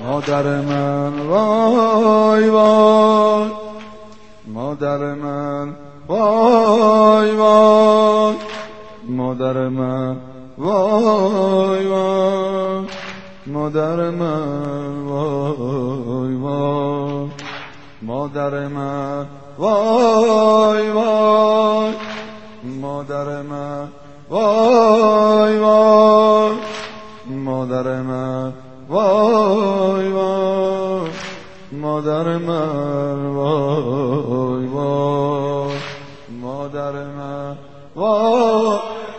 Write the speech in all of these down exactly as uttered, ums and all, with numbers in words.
مادر من وای وای، مادر من وای وای، مادر من وای وای، مادر من وای وای، مادر من وای وای، مادر من وای وای، مادر من وای وای، مادر من وای وای، مادر من وای،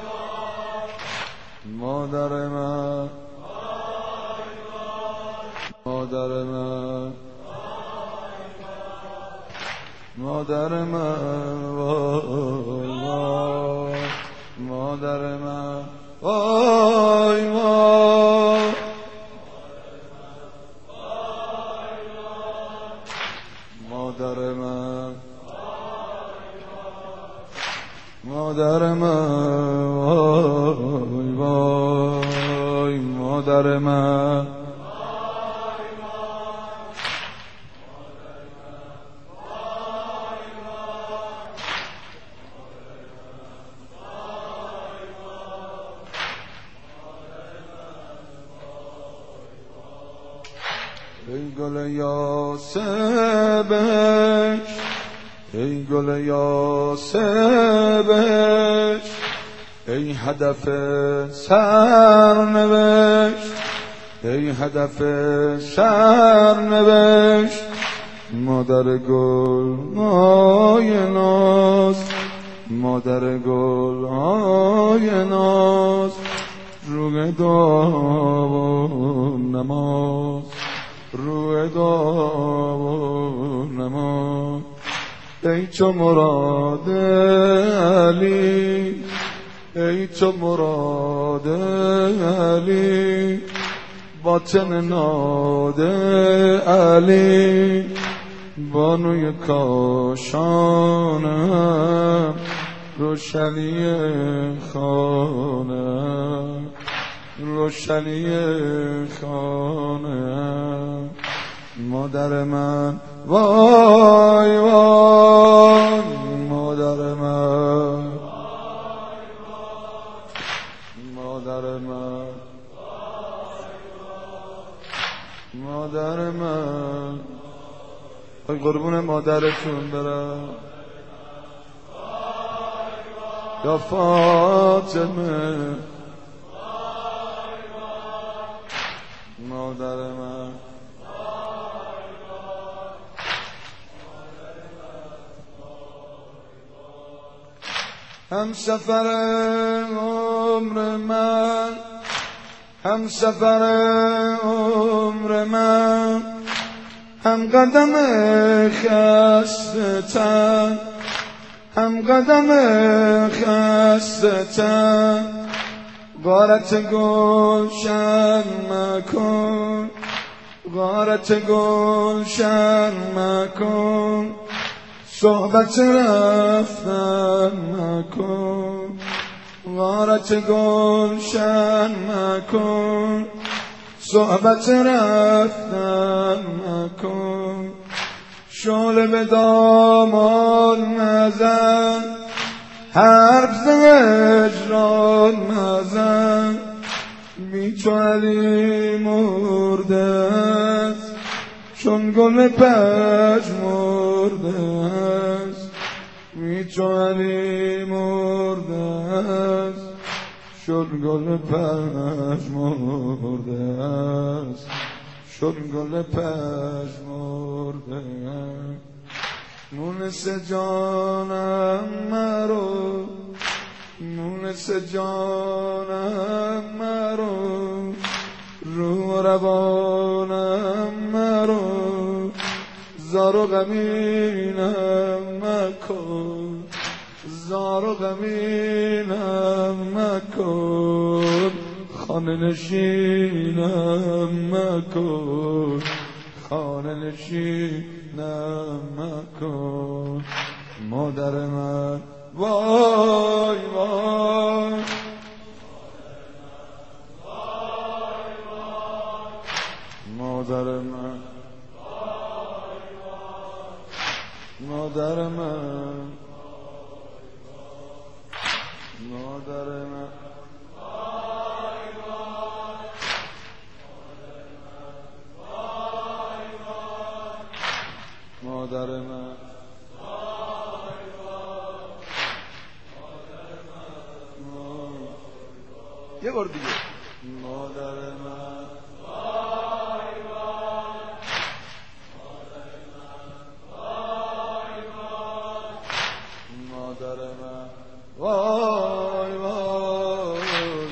مادر من، مادر من، مادر من وای وای، مادر من وای وای، مادر من، مادر من وای وای، مادر من، ای گل یاسمش، ای گل یاسمش، ای هدف سرنوشت، ای هدف سرنوشت، مادر گل های ناز، مادر گل های ناز، روی دعا و نماز، روی دعا و نماز، ای چو مراد علی، ای چو مراد علی، باطن ناد علی، بانوی کاشانم، روشنی خانم، روشنی خانم، مادر من وای وای، مادر من، مادر من، مادر من، ای قربون مادرتون برم یا فاطمه، مادر من، هم سفر عمر من، هم سفر عمر من، هم قدم خسته تن، هم قدم خسته تن، غارت گلشن مکن، غارت گلشن مکن، صحبت رفتن مکن، غارت گلشن مکن، صحبت رفتن مکن، شعله به دامان مزن، حرف ز هجران مزن، بی تو علی مرده است، چون گل پژمرده است، بی تو علی مرده است، چون گل پژمرده است، چون گل پژمرده است، مونس جانم مرو، مونس جانم مرو، رو روانم مرو، زار و غمینم مکن، زار و غمینم مکن، خانه نشینم مکن، خانه نشینم مکن، مادر من وای وای، مادر مادر من مادر من مادر من مادر من یه بار دیگه مادر من مادر من وای وای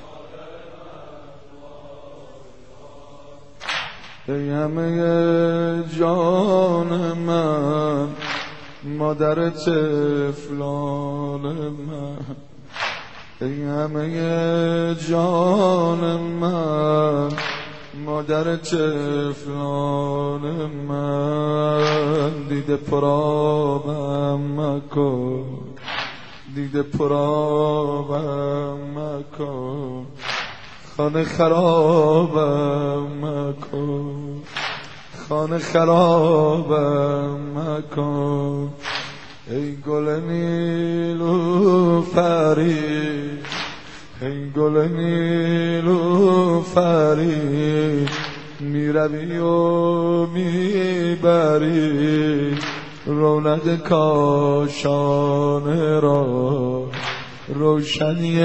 ای همه جان من مادر طفلان من ای همه جان من مادر طفلان من دیده پرابم مکن دیده پرابم مکن خانه خرابم مکن خانه خرابم مکن ای گل نیلوفری ای گل نیلوفری میروی و میبری رونق کاشانه را روشنی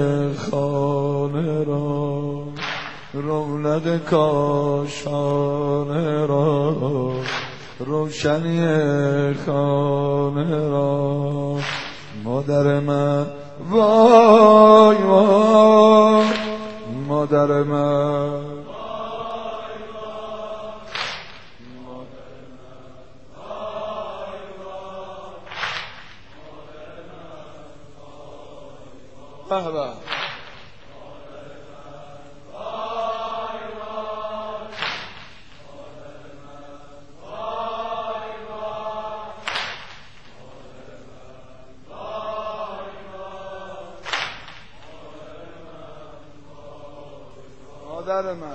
خانه را رونق کاشانه را روشنی خانه را مادر من وای وای مادر من به به مادر من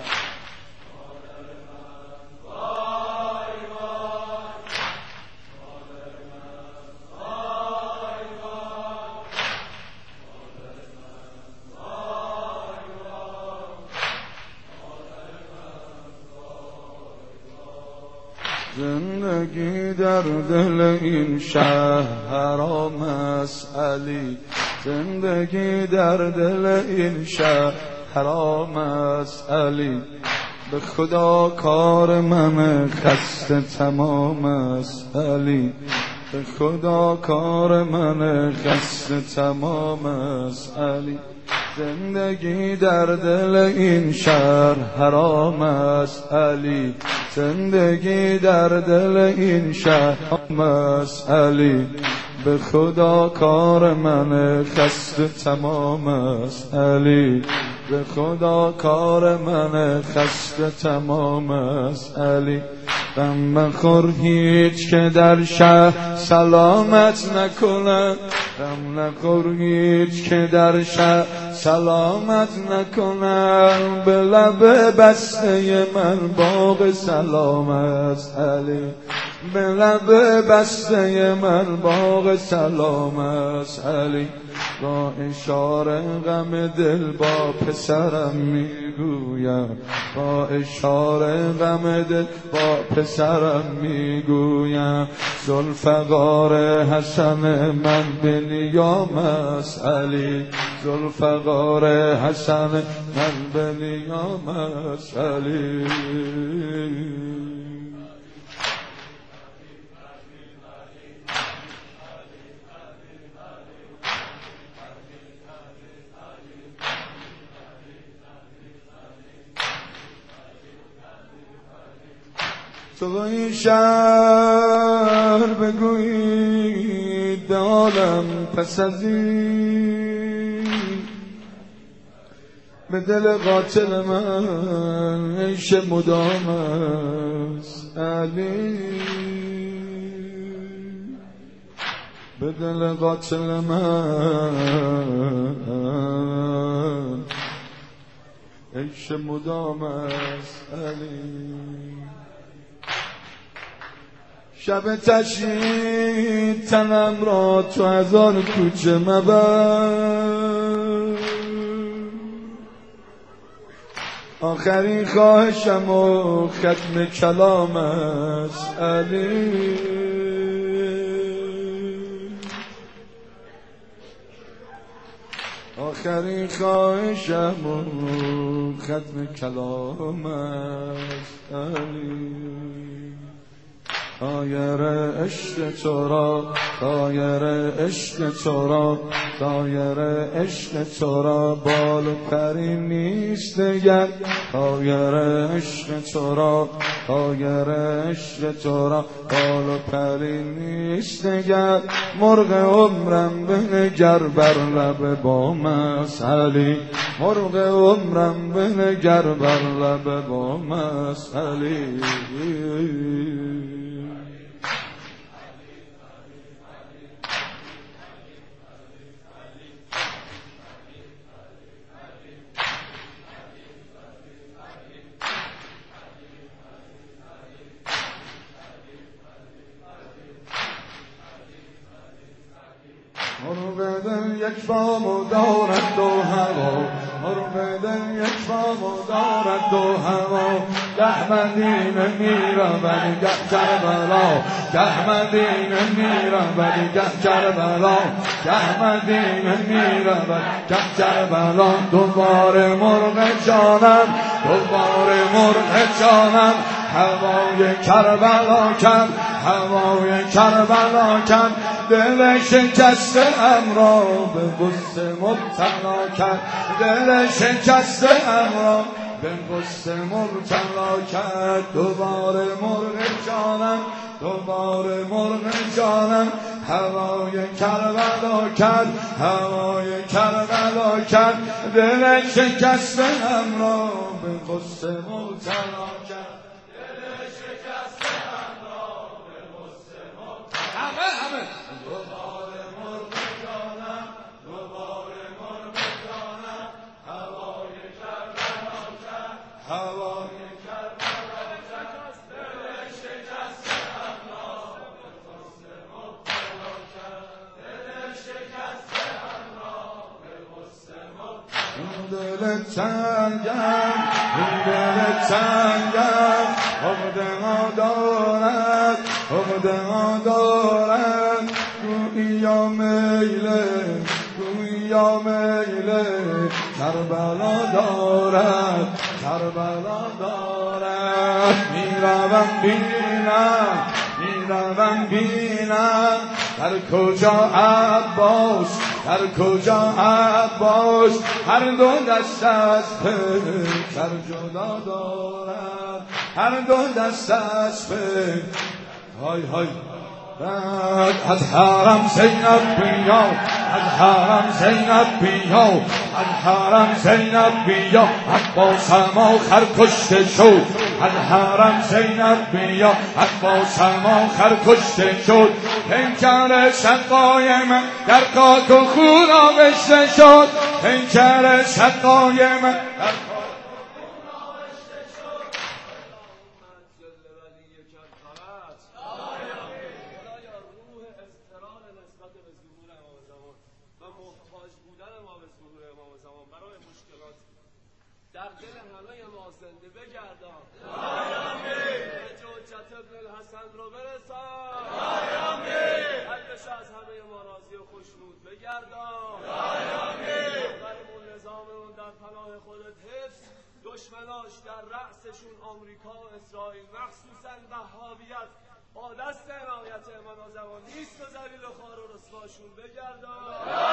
زندگی در دل این شهر حرام است علی زندگی در دل این شهر حرام است علی به خدا کار من خسته تمام است علی به خدا کار من خسته تمام است علی زندگی در دل این شهر حرام است علی زندگی در دل این شهر حرام است علی به خدا کار من خسته تمام است علی به خدا کار من خسته تمام است علی غم مخور هیچ که در شهر سلامت نکند غم نخور هیچ که در شهر سلامت نکند به لب بسته من باغ سلام است علی به لب بسته من باغ سلام است علی با اشاره غم دل با پسرم میگویم با اشاره غم دل با پسرم میگویم ذوالفقار حسن من به نیام است علی ذوالفقار حسن من به نیام است علی تو با این شهر بگویید به عالم پس از این به دل قاتل من عیش مدام است علی به دل قاتل من عیش مدام است علی شب تشیید تنم را تو از آن کوچه مبر، آخرین خواهشم و ختم کلام است علی. آخرین خواهشم و ختم کلام است علی. دایر عشق تو را، دایر عشق تو را، دایر عشق تو را بال و پری نیست دگر. دایر عشق تو را، دایر عشق تو را بال و پری نیست دگر. مرغ عمرم بنگر بر لب بام است علی، مرغ عمرم بنگر بر لب بام است علی. مرغ دل یک بامو دارد دو هوا، مرغ دل یک بامو دارد دو هوا. گه مدینه میرم ولی گه کربلا، گه مدینه میرم ولی گه کربلا، گه مدینه میرم ولی گه کربلا. دوباره مرغ جانم، دوباره مرغ جانم هوای کربلا کرد، هوای کربلا کرد. دل شکسته ام را به غصه مبتلا کرد، دل شکسته ام را به غصه مبتلا کرد. دوباره مرغ جانم، دوباره مرغ جانم هوای کربلا کرد، هوای کربلا کرد. دل شکسته ام را به غصه مبتلا کرد. همه همه دوباره مرغ جانم، دوباره مرغ جانم هوای کربلا کرد، هوای کربلا کرد. دل شکسته ام را به غصه مبتلا کرد، دل شکسته ام را به غصه مبتلا کرد. دل تنگم، این دل تنگم عقده ها دارد، عقده ها دارد. گویا میله، گویا میله کربلا دارد، کربلا دارد. میروم بینم، میروم بینم در کجا عباس، در کجا عباس. هر دو دست از پیکر جدا دارد، هر دو دست از پیکر. های های بعد از حرم زینب بیا، از حرم زینب بیا، از حرم زینب بیا. عباسم آخر کشته شد، از حرم زینب بیا. عباسم آخر کشته شد. پیکر سقای من در خاک و خون آغشته شد، پیکر سقای من در در دل همه ما زنده بگردان. حجت ابن الحسن رو برسان. حدش از همه ما راضی و خوشنود بگردان. برمون نظاممون در پناه خودت حفظ، دشمناش در رأسشون آمریکا و اسرائیل مخصوصا وهابیت با دست عنایت امام زمان نیست و ذلیل و خوار و رسواشون بگردان.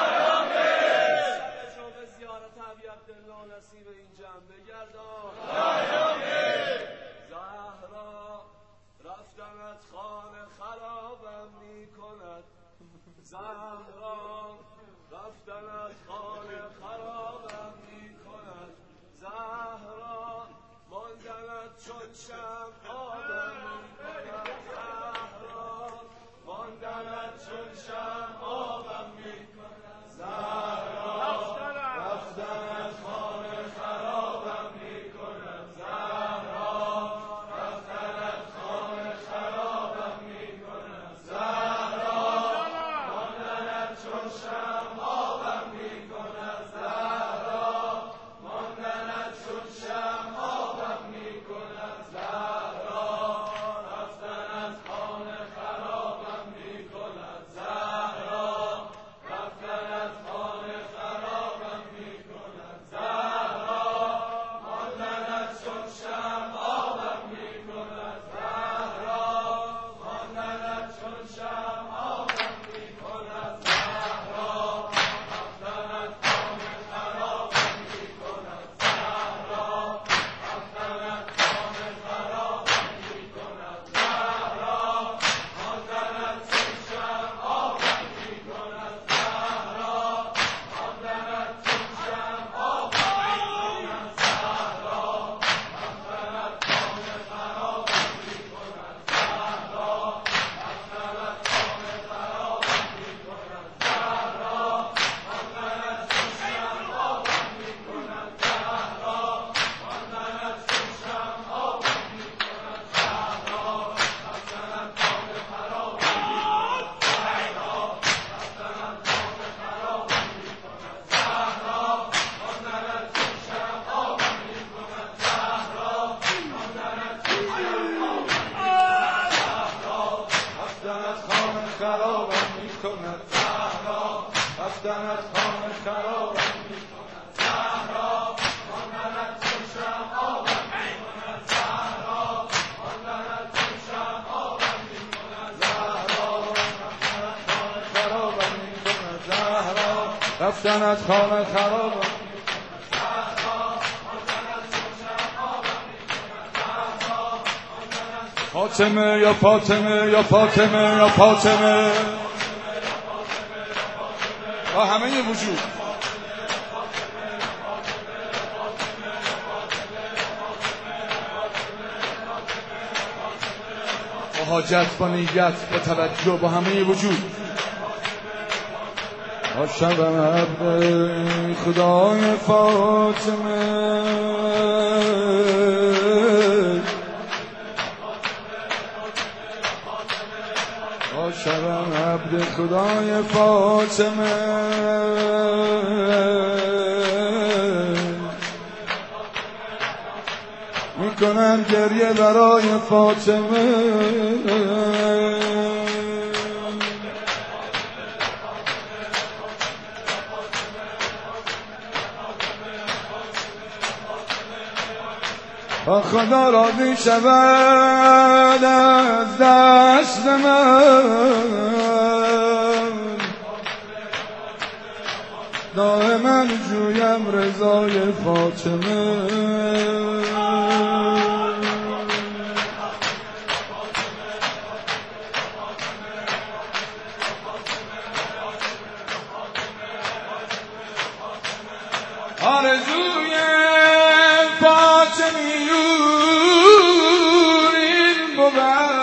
شبشون به زیارت عبی عبدالله نصیب این جمع بگردان. زهرا رفتنت خانه خرابم می کند، زهرا رفتنت خانه خرابم می کند. زهرا ماندنت چون شمع آبم می کند. زهرا ماندنت چون شمع آبم می کند. زهرا رفتنت خانه خرابم می کند. زهرا رفتنت خانه خرابم می کند. خرابم میکند زهرا، رفتنت خانه خرابم میکند زهرا، ماندنت چون شمعابم میکند زهرا، ماندنت چون شمعابم میکند زهرا، رفتنت خانه خرابم میکند زهرا، رفتنت خانه خرابم فاطمه یا فاطمه یا فاطمه یا فاطمه با همه وجود با حاجت با نیت با توجه با همه وجود عاشقم عبد خدای فاطمه عاشقم عبد خدای فاطمه میکنم گریه برای فاطمه با خدا راضی شود از دست من دائما جویم رضای فاطمه آرزوی فاطمیون این بود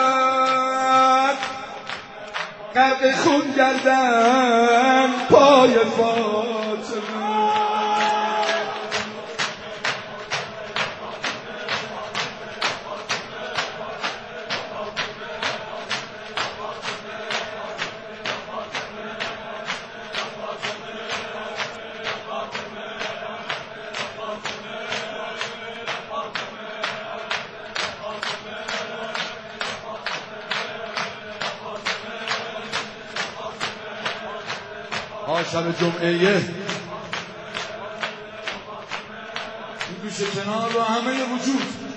غرق خون گردن پای فاطمه شب جمعه این گوشه کنار با همه وجود